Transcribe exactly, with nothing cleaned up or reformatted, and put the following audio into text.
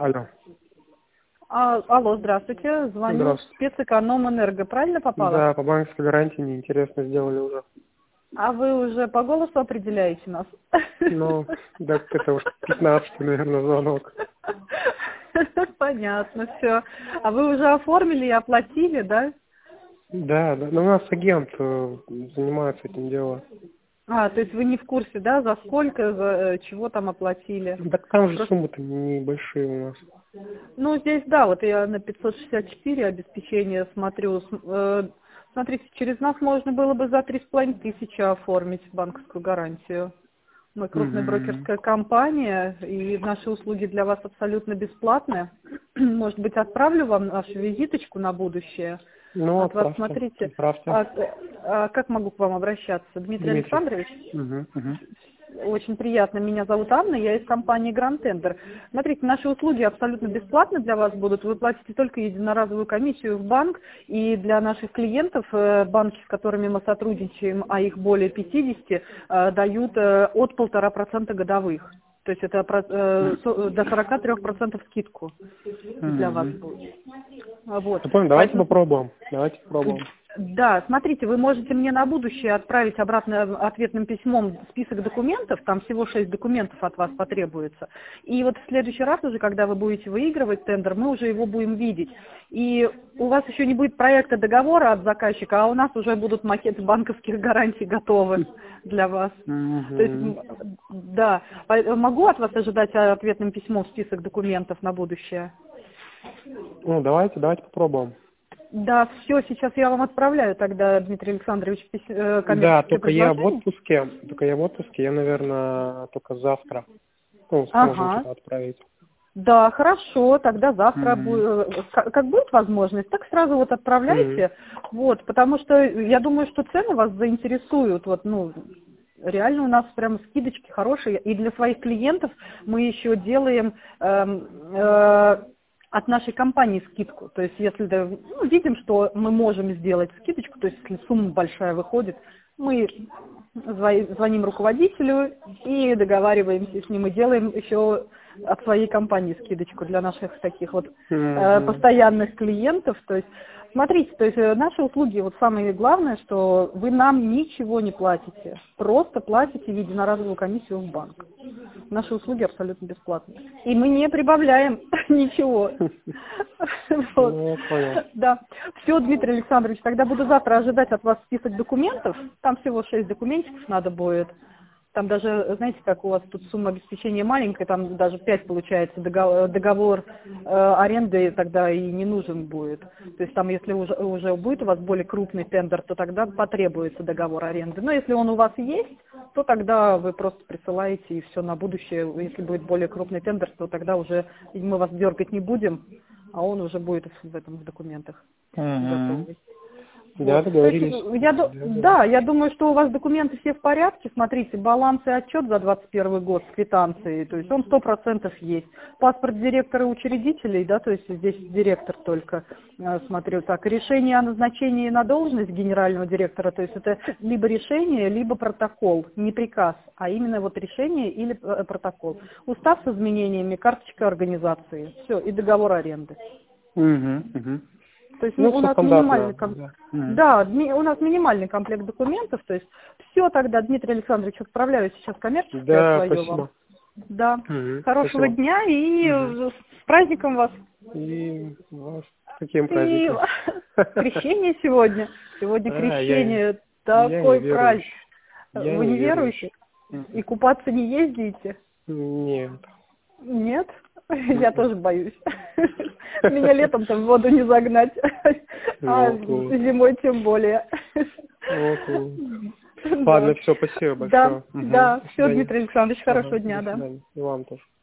Алло. А, алло, здравствуйте. Звоню Здравствуйте. спецэкономэнерго. Правильно попала? Да, по банковской гарантии неинтересно сделали уже. А вы уже по голосу определяете нас? Ну, да, это уж пятнадцатый, наверное, звонок. Понятно, все. А вы уже оформили и оплатили, да? Да, да. Но у нас агент э, занимается этим делом. А, то есть вы не в курсе, да, за сколько, за э, чего там оплатили? Так там же Просто- суммы-то небольшие у нас. Ну, здесь, да, вот я на пятьсот шестьдесят четыре обеспечение смотрю. С- э, Смотрите, через нас можно было бы за три с половиной тысячи оформить банковскую гарантию. Мы крупная Мгм. брокерская компания, и наши услуги для вас абсолютно бесплатны. Может быть, отправлю вам нашу визиточку на будущее. Ну, От вас, отправьте, смотрите, отправьте. а, а как могу к вам обращаться? Дмитрий Дмитрий. Александрович? Угу, угу. Очень приятно. Меня зовут Анна, я из компании Grand Tender. Смотрите, наши услуги абсолютно бесплатны для вас будут. Вы платите только единоразовую комиссию в банк. И для наших клиентов, э, банки, с которыми мы сотрудничаем, а их более пятидесяти, э, дают э, от полтора процента годовых. То есть это про- э, со- до сорока трёх процентов скидку для вас будет. Вот. Я понял, давайте Поэтому попробуем. Давайте попробуем. да, смотрите, вы можете мне на будущее отправить обратно ответным письмом список документов, там всего шесть документов от вас потребуется. И вот в следующий раз уже, когда вы будете выигрывать тендер, мы уже его будем видеть. И у вас еще не будет проекта договора от заказчика, а у нас уже будут макеты банковских гарантий готовы для вас. То есть, Угу. м, да, По- могу от вас ожидать ответным письмом список документов на будущее? Ну, давайте, давайте попробуем. Да, все, сейчас я вам отправляю тогда, Дмитрий Александрович, пись- э, Да, коммерческое только я в предложение. отпуске. Только я в отпуске, я, наверное, только завтра. Ну, сможем Ага. туда отправить. Да, хорошо, тогда завтра, бу- Угу. э, как как будет возможность, так сразу вот Угу. отправляйте, вот, потому что я думаю, что цены вас заинтересуют, вот, ну, реально у нас прям скидочки хорошие, и для своих клиентов мы еще делаем эм, э, от нашей компании скидку, то есть если да, ну, видим, что мы можем сделать скидочку, то есть если сумма большая выходит, мы зва- звоним руководителю и договариваемся с ним, и делаем еще от своей компании скидочку для наших таких вот э, Угу. постоянных клиентов. То есть, смотрите, то есть э, наши услуги, вот самое главное, что вы нам ничего не платите, просто платите единоразовую комиссию в банк. Наши услуги абсолютно бесплатные. И мы не прибавляем ничего. Вот. Ну, я понял. Да. Все, Дмитрий Александрович, тогда буду завтра ожидать от вас список документов. Там всего шесть документиков надо будет. Там даже, знаете, как у вас тут сумма обеспечения маленькая, там даже пять получается, договор, договор э, аренды тогда и не нужен будет. То есть там, если уже, уже будет у вас более крупный тендер, то тогда потребуется договор аренды. Но если он у вас есть, то тогда вы просто присылаете и все на будущее. Если будет более крупный тендер, то тогда уже мы вас дергать не будем, а он уже будет в этом в документах Угу. готовый. Да, Вот. То есть, договорились. я, ду- Да, да. да, я думаю, что у вас документы все в порядке. Смотрите, баланс и отчет за двадцать первый год с квитанцией, то есть он сто процентов есть. Паспорт директора и учредителей, да, то есть здесь директор только, э, смотрю так. Решение о назначении на должность генерального директора, то есть это либо решение, либо протокол, не приказ, а именно вот решение или э, протокол. Устав с изменениями, карточка организации, все, и договор аренды. Угу. Угу. То есть Ну, ну, у все нас минимальный стандартно. ком- Да. Угу. да, ми- у нас минимальный комплект документов, то есть все тогда, Дмитрий Александрович, отправляю сейчас коммерческое Да, свое вам. спасибо. Да. Угу. Хорошего Спасибо. дня и Угу. э, с праздником вас. И вас с каким И праздником? крещение сегодня. Сегодня А, я, крещение. я не Такой праздник. верующий. Я Вы не не веруете? верующий. Мгм. И купаться не ездите? Нет. Нет? Я Мгм. тоже боюсь. Меня летом-то в воду не загнать, а Вот, вот. зимой тем более. Вот, вот. Да, Ладно, все, спасибо да, большое. Мгм. да. До Все, свидания. Дмитрий Александрович, Ага, хорошего до дня, да. свидания. И вам тоже.